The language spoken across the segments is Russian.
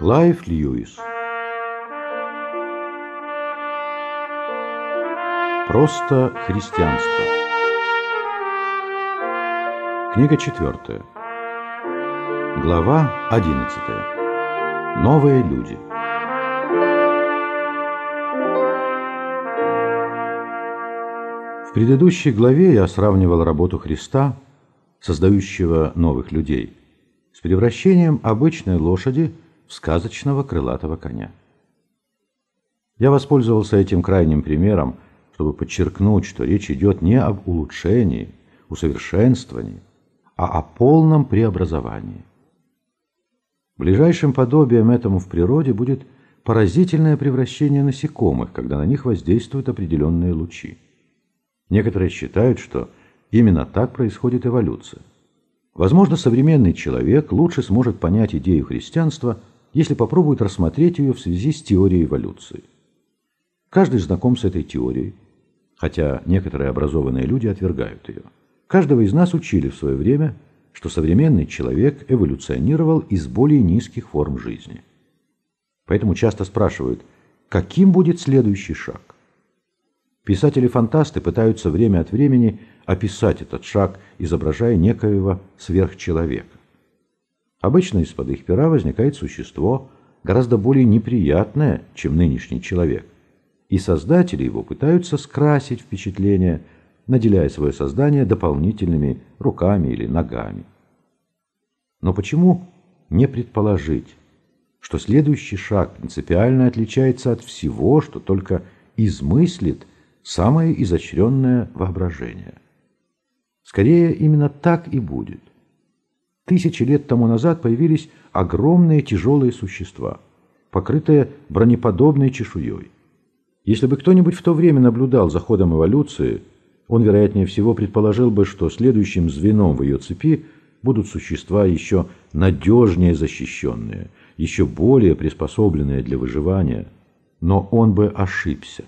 Клайв Льюис. Просто христианство. Книга 4. Глава 11. Новые люди. В предыдущей главе я сравнивал работу Христа, создающего новых людей, с превращением обычной лошади в сказочного крылатого коня. Я воспользовался этим крайним примером, чтобы подчеркнуть, что речь идет не об улучшении, усовершенствовании, а о полном преобразовании. Ближайшим подобием этому в природе будет поразительное превращение насекомых, когда на них воздействуют определенные лучи. Некоторые считают, что именно так происходит эволюция. Возможно, современный человек лучше сможет понять идею христианства, если попробует рассмотреть ее в связи с теорией эволюции. Каждый знаком с этой теорией, хотя некоторые образованные люди отвергают ее. Каждого из нас учили в свое время, что современный человек эволюционировал из более низких форм жизни. Поэтому часто спрашивают, каким будет следующий шаг? Писатели-фантасты пытаются время от времени описать этот шаг, изображая некоего сверхчеловека. Обычно из-под их пера возникает существо, гораздо более неприятное, чем нынешний человек, и создатели его пытаются скрасить впечатление, наделяя свое создание дополнительными руками или ногами. Но почему не предположить, что следующий шаг принципиально отличается от всего, что только измыслит самое изощренное воображение? Скорее, именно так и будет. Тысячи лет тому назад появились огромные тяжелые существа, покрытые бронеподобной чешуей. Если бы кто-нибудь в то время наблюдал за ходом эволюции, он, вероятнее всего, предположил бы, что следующим звеном в ее цепи будут существа еще надежнее защищенные, еще более приспособленные для выживания, но он бы ошибся.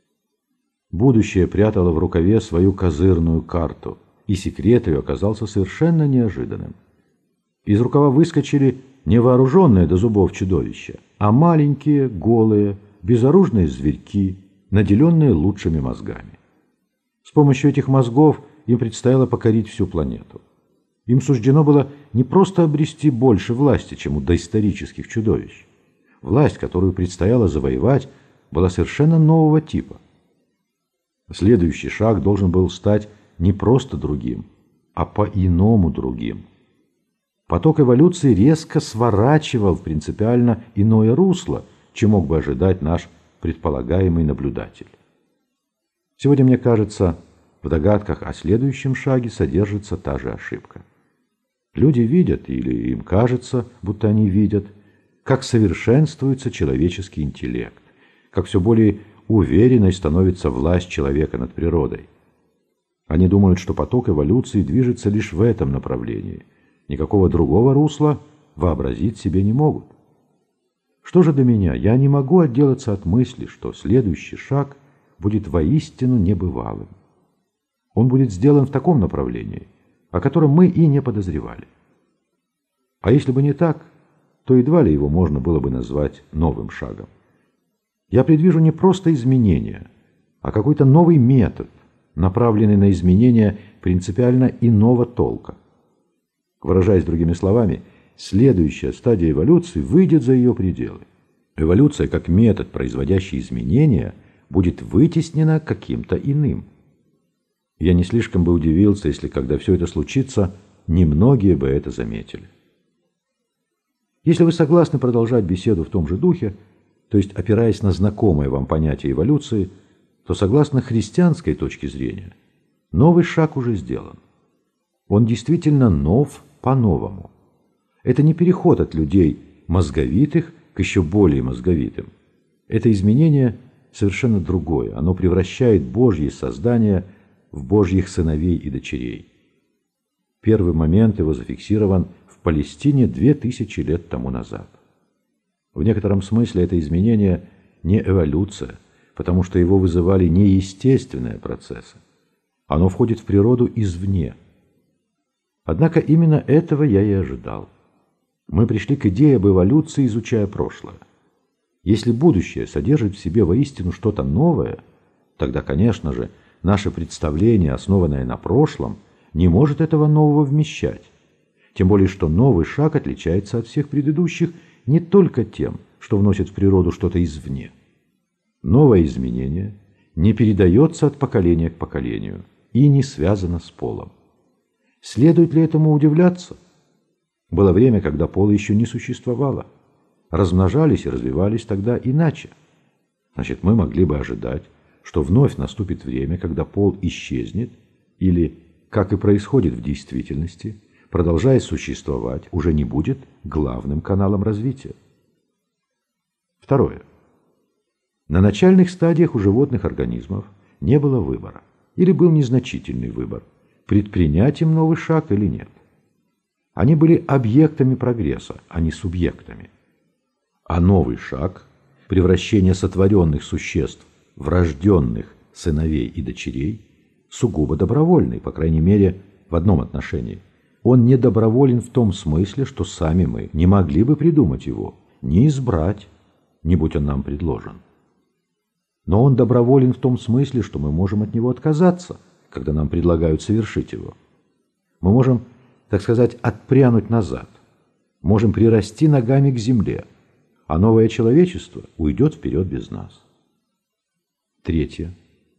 Будущее прятало в рукаве свою козырную карту, и секрет ее оказался совершенно неожиданным. Из рукава выскочили не вооруженные до зубов чудовища, а маленькие, голые, безоружные зверьки, наделенные лучшими мозгами. С помощью этих мозгов им предстояло покорить всю планету. Им суждено было не просто обрести больше власти, чем у доисторических чудовищ. Власть, которую предстояло завоевать, была совершенно нового типа. Следующий шаг должен был стать не просто другим, а по-иному другим. Поток эволюции резко сворачивал в принципиально иное русло, чем мог бы ожидать наш предполагаемый наблюдатель. Сегодня, мне кажется, в догадках о следующем шаге содержится та же ошибка. Люди видят, или им кажется, будто они видят, как совершенствуется человеческий интеллект, как все более уверенной становится власть человека над природой. Они думают, что поток эволюции движется лишь в этом направлении. Никакого другого русла вообразить себе не могут. Что же до меня? Я не могу отделаться от мысли, что следующий шаг будет воистину небывалым. Он будет сделан в таком направлении, о котором мы и не подозревали. А если бы не так, то едва ли его можно было бы назвать новым шагом. Я предвижу не просто изменения, а какой-то новый метод, направленный на изменение принципиально иного толка. Выражаясь другими словами, следующая стадия эволюции выйдет за ее пределы. Эволюция, как метод, производящий изменения, будет вытеснена каким-то иным. Я не слишком бы удивился, если, когда все это случится, немногие бы это заметили. Если вы согласны продолжать беседу в том же духе, то есть опираясь на знакомое вам понятие эволюции, то согласно христианской точке зрения, новый шаг уже сделан. Он действительно нов по-новому. Это не переход от людей мозговитых к еще более мозговитым. Это изменение совершенно другое. Оно превращает Божьи создания в Божьих сыновей и дочерей. Первый момент его зафиксирован в Палестине 2000 лет тому назад. В некотором смысле это изменение не эволюция, потому что его вызывали не естественные процессы. Оно входит в природу извне. Однако именно этого я и ожидал. Мы пришли к идее об эволюции, изучая прошлое. Если будущее содержит в себе воистину что-то новое, тогда, конечно же, наше представление, основанное на прошлом, не может этого нового вмещать. Тем более, что новый шаг отличается от всех предыдущих не только тем, что вносит в природу что-то извне. Новое изменение не передается от поколения к поколению и не связано с полом. Следует ли этому удивляться? Было время, когда пола еще не существовало. Размножались и развивались тогда иначе. Значит, мы могли бы ожидать, что вновь наступит время, когда пол исчезнет, или, как и происходит в действительности, продолжая существовать, уже не будет главным каналом развития. Второе. На начальных стадиях у животных организмов не было выбора, или был незначительный выбор, предпринять им новый шаг или нет. Они были объектами прогресса, а не субъектами. А новый шаг, превращение сотворенных существ в рожденных сыновей и дочерей, сугубо добровольный, по крайней мере, в одном отношении. Он не доброволен в том смысле, что сами мы не могли бы придумать его, не избрать, не будь он нам предложен. Но он доброволен в том смысле, что мы можем от него отказаться, когда нам предлагают совершить его. Мы можем, так сказать, отпрянуть назад, можем прирасти ногами к земле, а новое человечество уйдет вперед без нас. Третье.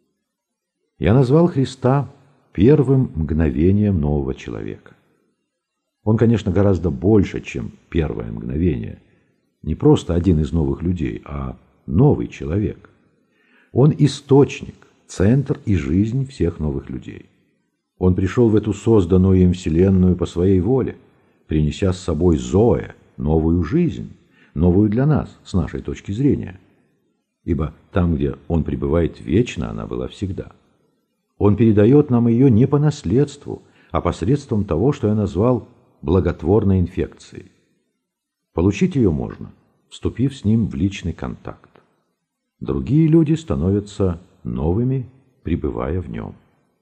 Я назвал Христа первым мгновением нового человека. Он, конечно, гораздо больше, чем первое мгновение. Не просто один из новых людей, а новый человек. Он источник, центр и жизнь всех новых людей. Он пришел в эту созданную им вселенную по своей воле, принеся с собой зоэ, новую жизнь, новую для нас, с нашей точки зрения. Ибо там, где он пребывает вечно, она была всегда. Он передает нам ее не по наследству, а посредством того, что я назвал благотворной инфекцией. Получить ее можно, вступив с ним в личный контакт. Другие люди становятся новыми, пребывая в нем.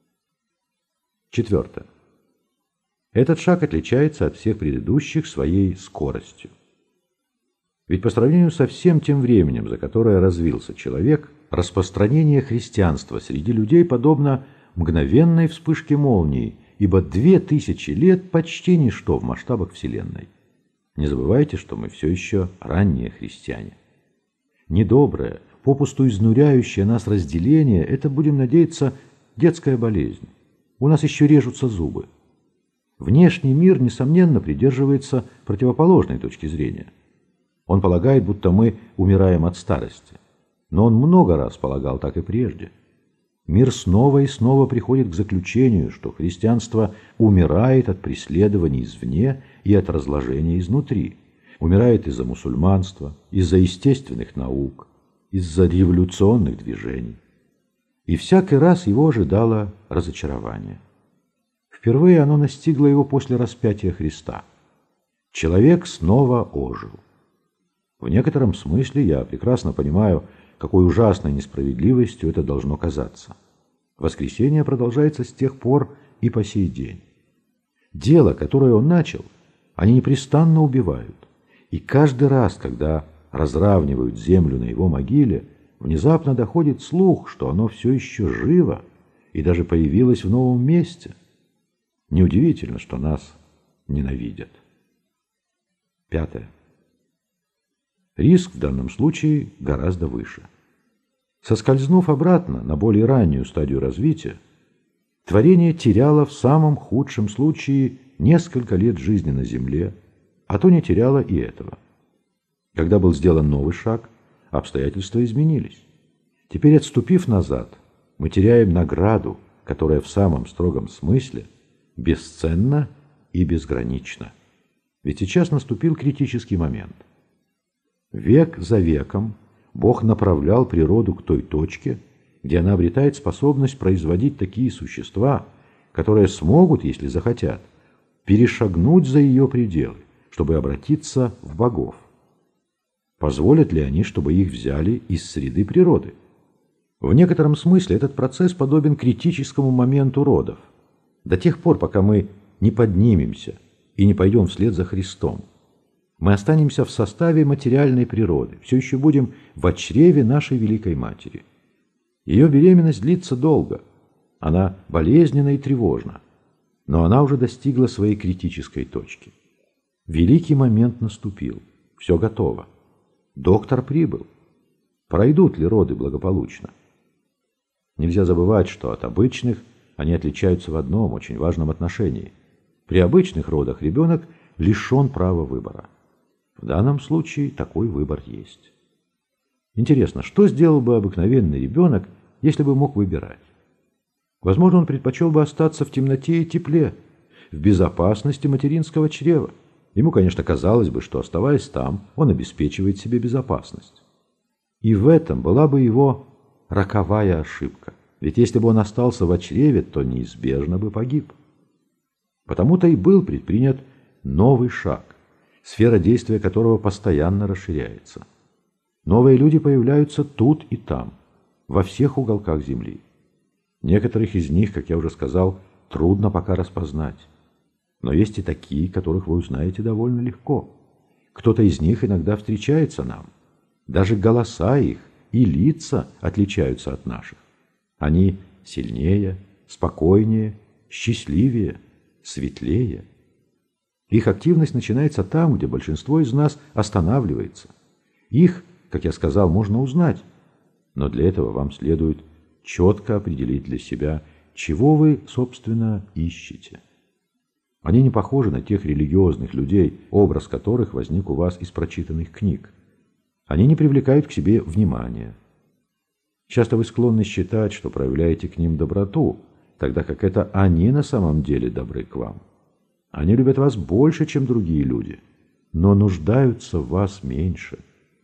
Четвертое. Этот шаг отличается от всех предыдущих своей скоростью. Ведь по сравнению со всем тем временем, за которое развился человек, распространение христианства среди людей подобно мгновенной вспышке молнии, ибо 2000 лет почти ничто в масштабах Вселенной. Не забывайте, что мы все еще ранние христиане. Недоброе, попусту изнуряющее нас разделение – это, будем надеяться, детская болезнь. У нас еще режутся зубы. Внешний мир, несомненно, придерживается противоположной точки зрения. Он полагает, будто мы умираем от старости. Но он много раз полагал так и прежде. Мир снова и снова приходит к заключению, что христианство умирает от преследований извне и от разложения изнутри. Умирает из-за мусульманства, из-за естественных наук, из-за революционных движений. И всякий раз его ожидало разочарование. Впервые оно настигло его после распятия Христа. Человек снова ожил. В некотором смысле я прекрасно понимаю, какой ужасной несправедливостью это должно казаться. Воскресение продолжается с тех пор и по сей день. Дело, которое он начал, они непрестанно убивают. И каждый раз, когда разравнивают землю на его могиле, внезапно доходит слух, что оно все еще живо и даже появилось в новом месте. Неудивительно, что нас ненавидят. Пятое. Риск в данном случае гораздо выше. Соскользнув обратно на более раннюю стадию развития, творение теряло в самом худшем случае несколько лет жизни на Земле, а то не теряло и этого. Когда был сделан новый шаг, обстоятельства изменились. Теперь, отступив назад, мы теряем награду, которая в самом строгом смысле бесценна и безгранична. Ведь сейчас наступил критический момент. Век за веком Бог направлял природу к той точке, где она обретает способность производить такие существа, которые смогут, если захотят, перешагнуть за ее пределы, чтобы обратиться в богов. Позволят ли они, чтобы их взяли из среды природы? В некотором смысле этот процесс подобен критическому моменту родов. До тех пор, пока мы не поднимемся и не пойдем вслед за Христом. Мы останемся в составе материальной природы, все еще будем в чреве нашей Великой Матери. Ее беременность длится долго, она болезненна и тревожна, но она уже достигла своей критической точки. Великий момент наступил, все готово. Доктор прибыл. Пройдут ли роды благополучно? Нельзя забывать, что от обычных они отличаются в одном очень важном отношении. При обычных родах ребенок лишен права выбора. В данном случае такой выбор есть. Интересно, что сделал бы обыкновенный ребенок, если бы мог выбирать? Возможно, он предпочел бы остаться в темноте и тепле, в безопасности материнского чрева. Ему, конечно, казалось бы, что, оставаясь там, он обеспечивает себе безопасность. И в этом была бы его роковая ошибка. Ведь если бы он остался в чреве, то неизбежно бы погиб. Потому-то и был предпринят новый шаг, сфера действия которого постоянно расширяется. Новые люди появляются тут и там, во всех уголках Земли. Некоторых из них, как я уже сказал, трудно пока распознать. Но есть и такие, которых вы узнаете довольно легко. Кто-то из них иногда встречается нам. Даже голоса их и лица отличаются от наших. Они сильнее, спокойнее, счастливее, светлее. Их активность начинается там, где большинство из нас останавливается. Их, как я сказал, можно узнать, но для этого вам следует четко определить для себя, чего вы, собственно, ищете. Они не похожи на тех религиозных людей, образ которых возник у вас из прочитанных книг. Они не привлекают к себе внимания. Часто вы склонны считать, что проявляете к ним доброту, тогда как это они на самом деле добры к вам. Они любят вас больше, чем другие люди, но нуждаются в вас меньше.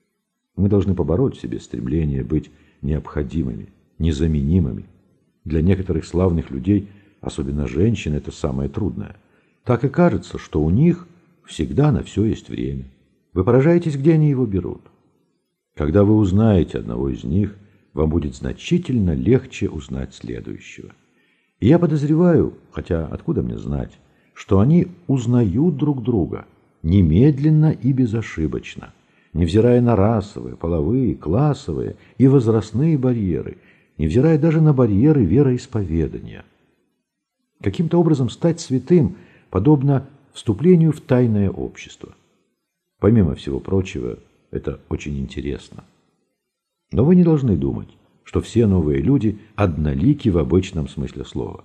Мы должны побороть в себе стремление быть необходимыми, незаменимыми. Для некоторых славных людей, особенно женщин, это самое трудное. Так и кажется, что у них всегда на все есть время. Вы поражаетесь, где они его берут. Когда вы узнаете одного из них, вам будет значительно легче узнать следующего. И я подозреваю, хотя откуда мне знать, что они узнают друг друга немедленно и безошибочно, невзирая на расовые, половые, классовые и возрастные барьеры, невзирая даже на барьеры вероисповедания. Каким-то образом стать святым подобно вступлению в тайное общество. Помимо всего прочего, это очень интересно. Но вы не должны думать, что все новые люди однолики в обычном смысле слова.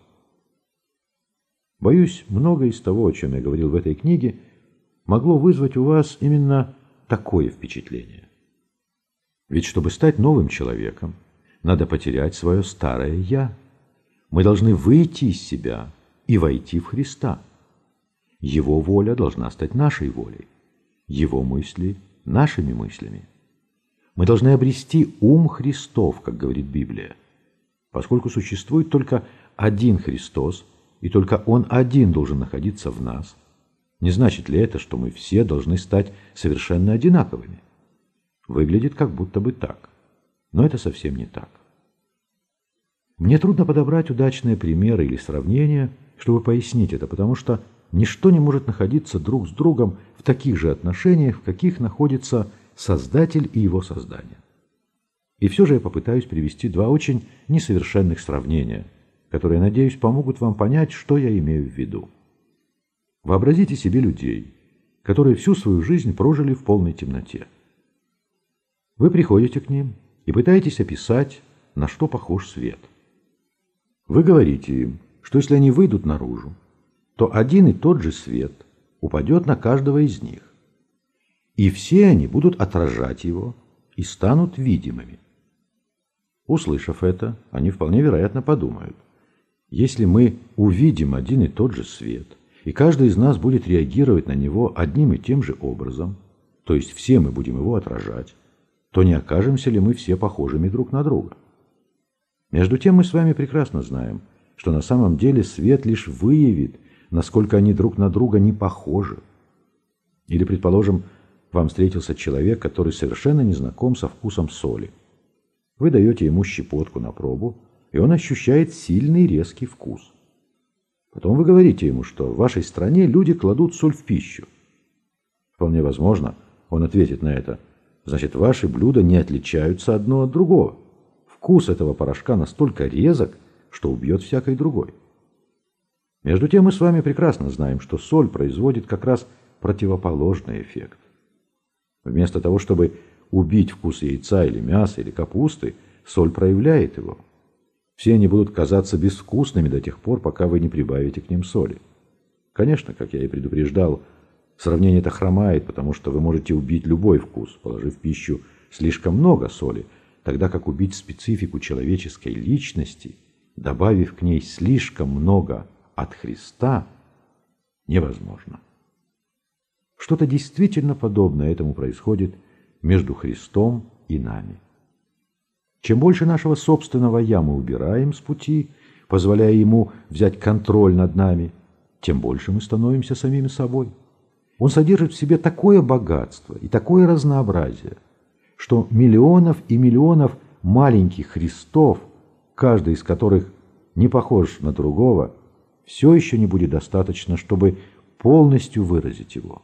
Боюсь, многое из того, о чем я говорил в этой книге, могло вызвать у вас именно такое впечатление. Ведь чтобы стать новым человеком, надо потерять свое старое «я». Мы должны выйти из себя и войти в Христа. Его воля должна стать нашей волей, Его мысли – нашими мыслями. Мы должны обрести ум Христов, как говорит Библия. Поскольку существует только один Христос, и только Он один должен находиться в нас, не значит ли это, что мы все должны стать совершенно одинаковыми? Выглядит как будто бы так, но это совсем не так. Мне трудно подобрать удачные примеры или сравнения, чтобы пояснить это, потому что ничто не может находиться друг с другом в таких же отношениях, в каких находится Создатель и Его создание. И все же я попытаюсь привести два очень несовершенных сравнения, которые, надеюсь, помогут вам понять, что я имею в виду. Вообразите себе людей, которые всю свою жизнь прожили в полной темноте. Вы приходите к ним и пытаетесь описать, на что похож свет. Вы говорите им, что если они выйдут наружу, то один и тот же свет упадет на каждого из них, и все они будут отражать его и станут видимыми. Услышав это, они вполне вероятно подумают: если мы увидим один и тот же свет, и каждый из нас будет реагировать на него одним и тем же образом, то есть все мы будем его отражать, то не окажемся ли мы все похожими друг на друга? Между тем мы с вами прекрасно знаем, что на самом деле свет лишь выявит, насколько они друг на друга не похожи. Или, предположим, вам встретился человек, который совершенно не знаком со вкусом соли. Вы даете ему щепотку на пробу, и он ощущает сильный резкий вкус. Потом вы говорите ему, что в вашей стране люди кладут соль в пищу. В Вполне возможно, он ответит на это: значит, ваши блюда не отличаются одно от другого. Вкус этого порошка настолько резок, что убьет всякой другой. Между тем мы с вами прекрасно знаем, что соль производит как раз противоположный эффект. Вместо того, чтобы убить вкус яйца или мяса или капусты, соль проявляет его. Все они будут казаться безвкусными до тех пор, пока вы не прибавите к ним соли. Конечно, как я и предупреждал, сравнение это хромает, потому что вы можете убить любой вкус, положив в пищу слишком много соли, тогда как убить специфику человеческой личности, добавив к ней слишком много от Христа, невозможно. Что-то действительно подобное этому происходит между Христом и нами. Чем больше нашего собственного «я» мы убираем с пути, позволяя ему взять контроль над нами, тем больше мы становимся самими собой. Он содержит в себе такое богатство и такое разнообразие, что миллионов и миллионов маленьких Христов, каждый из которых не похож на другого, все еще не будет достаточно, чтобы полностью выразить его.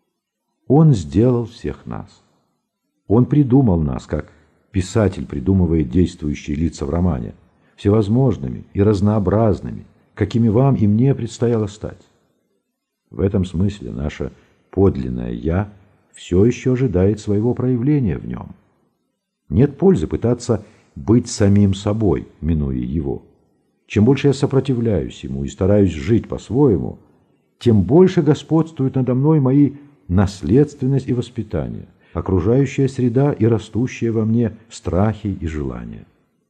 Он сделал всех нас. Он придумал нас, как писатель придумывает действующие лица в романе, всевозможными и разнообразными, какими вам и мне предстояло стать. В этом смысле наше подлинное «я» все еще ожидает своего проявления в нем. Нет пользы пытаться быть самим собой, минуя его. Чем больше я сопротивляюсь ему и стараюсь жить по-своему, тем больше господствуют надо мной мои наследственность и воспитание, окружающая среда и растущие во мне страхи и желания.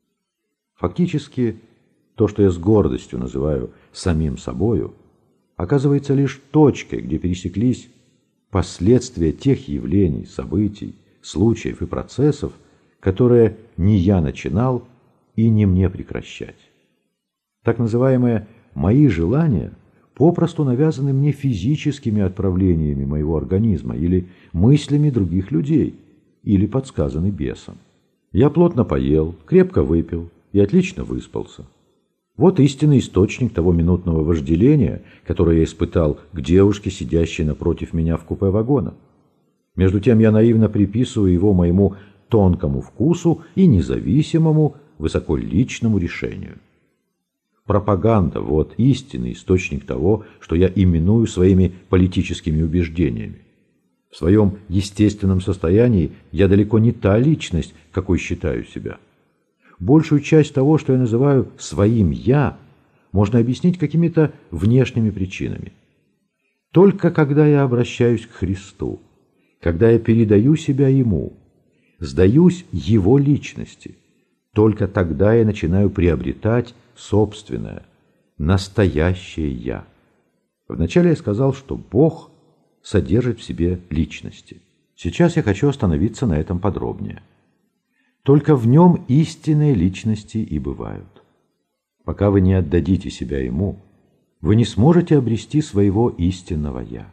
Фактически, то, что я с гордостью называю самим собою, оказывается лишь точкой, где пересеклись последствия тех явлений, событий, случаев и процессов, которые не я начинал и не мне прекращать. Так называемые «мои желания» попросту навязаны мне физическими отправлениями моего организма или мыслями других людей, или подсказаны бесом. Я плотно поел, крепко выпил и отлично выспался. Вот истинный источник того минутного вожделения, которое я испытал к девушке, сидящей напротив меня в купе вагона. Между тем я наивно приписываю его моему тонкому вкусу и независимому, высоколичному решению. Пропаганда – вот истинный источник того, что я именую своими политическими убеждениями. В своем естественном состоянии я далеко не та личность, какой считаю себя. Большую часть того, что я называю своим «я», можно объяснить какими-то внешними причинами. Только когда я обращаюсь к Христу, когда я передаю себя Ему, сдаюсь Его личности, только тогда я начинаю приобретать собственное, настоящее «я». Вначале я сказал, что Бог содержит в себе личности. Сейчас я хочу остановиться на этом подробнее. Только в нем истинные личности и бывают. Пока вы не отдадите себя Ему, вы не сможете обрести своего истинного «я».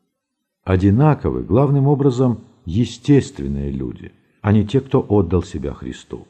Одинаковы, главным образом, естественные люди, а не те, кто отдал себя Христу.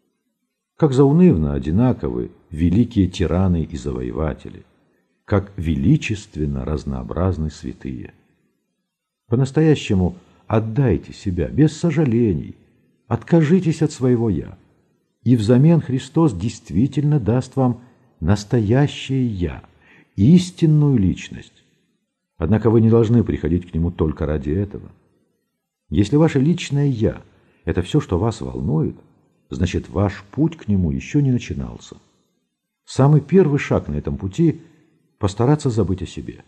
Как заунывно одинаковы великие тираны и завоеватели, как величественно разнообразны святые. По-настоящему отдайте себя без сожалений, откажитесь от своего «я», и взамен Христос действительно даст вам настоящее «я», истинную личность. Однако вы не должны приходить к Нему только ради этого. Если ваше личное «я» – это все, что вас волнует, значит, ваш путь к Нему еще не начинался. Самый первый шаг на этом пути – постараться забыть о себе.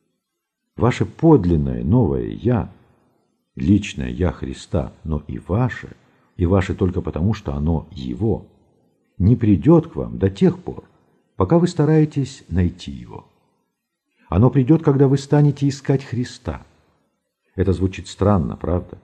Ваше подлинное новое «я», личное «я» Христа, но и ваше только потому, что оно Его, не придет к вам до тех пор, пока вы стараетесь найти Его. Оно придет, когда вы станете искать Христа. Это звучит странно, правда?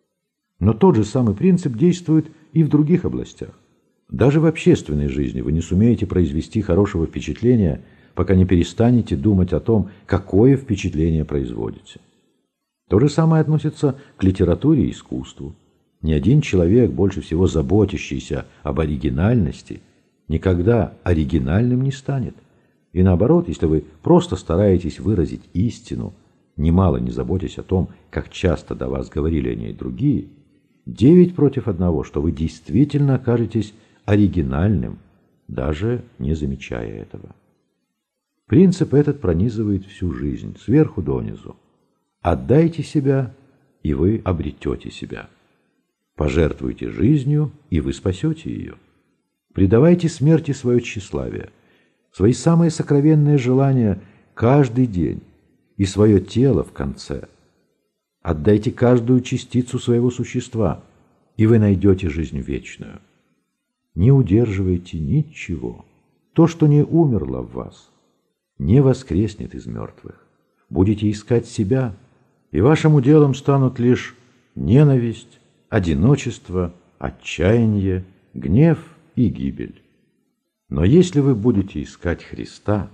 Но тот же самый принцип действует и в других областях. Даже в общественной жизни вы не сумеете произвести хорошего впечатления, пока не перестанете думать о том, какое впечатление производите. То же самое относится к литературе и искусству. Ни один человек, больше всего заботящийся об оригинальности, никогда оригинальным не станет. И наоборот, если вы просто стараетесь выразить истину, немало не заботясь о том, как часто до вас говорили о ней другие, 9 против 1, что вы действительно окажетесь оригинальным, даже не замечая этого. Принцип этот пронизывает всю жизнь, сверху донизу. Отдайте себя, и вы обретете себя. Пожертвуйте жизнью, и вы спасете ее. Предавайте смерти свое тщеславие, свои самые сокровенные желания каждый день и свое тело в конце. Отдайте каждую частицу своего существа, и вы найдете жизнь вечную. Не удерживайте ничего. То, что не умерло в вас, не воскреснет из мертвых. Будете искать себя, и вашим уделом станут лишь ненависть, одиночество, отчаяние, гнев и гибель. Но если вы будете искать Христа,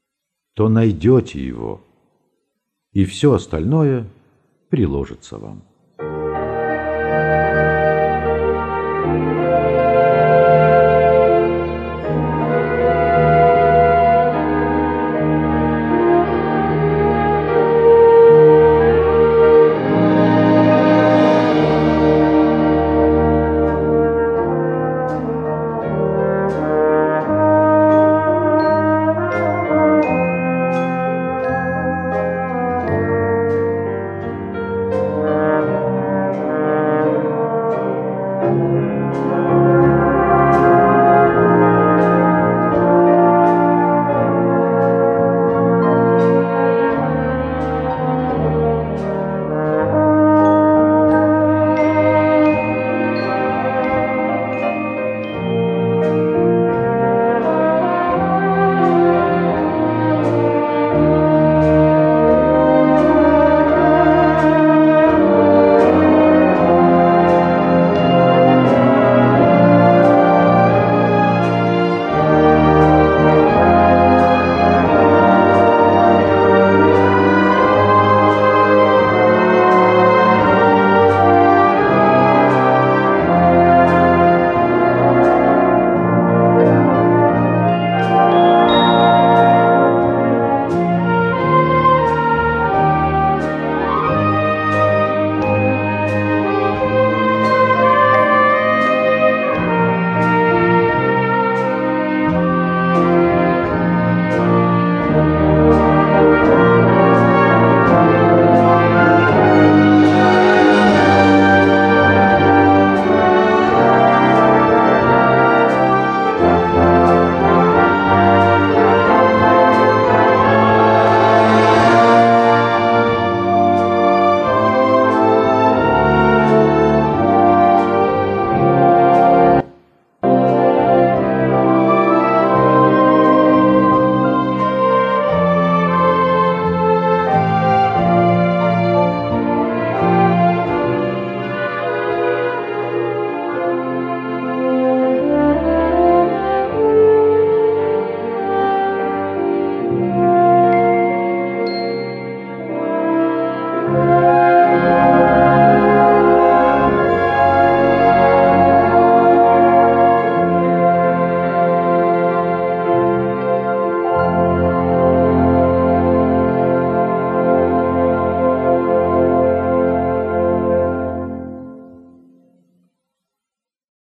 то найдете Его, и все остальное приложится вам.